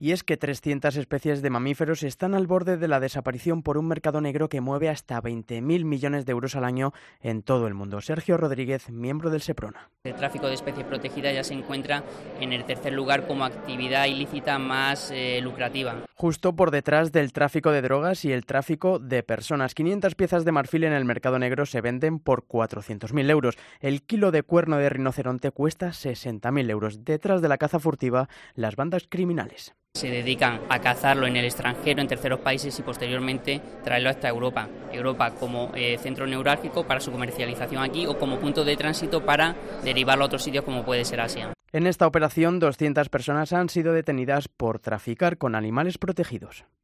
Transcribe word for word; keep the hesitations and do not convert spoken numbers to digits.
Y es que trescientas especies de mamíferos están al borde de la desaparición por un mercado negro que mueve hasta veinte mil millones de euros al año en todo el mundo. Sergio Rodríguez, miembro del SEPRONA. El tráfico de especies protegidas ya se encuentra en el tercer lugar como actividad ilícita más eh, lucrativa. Justo por detrás del tráfico de drogas y el tráfico de personas. quinientas piezas de marfil en el mercado negro se venden por cuatrocientos mil euros. El kilo de cuerno de rinoceronte cuesta sesenta mil euros. Detrás de la caza furtiva, las bandas criminales. Se dedican a cazarlo en el extranjero, en terceros países y posteriormente traerlo hasta Europa. Europa como eh, centro neurálgico para su comercialización aquí o como punto de tránsito para derivarlo a otros sitios como puede ser Asia. En esta operación, doscientas personas han sido detenidas por traficar con animales protegidos.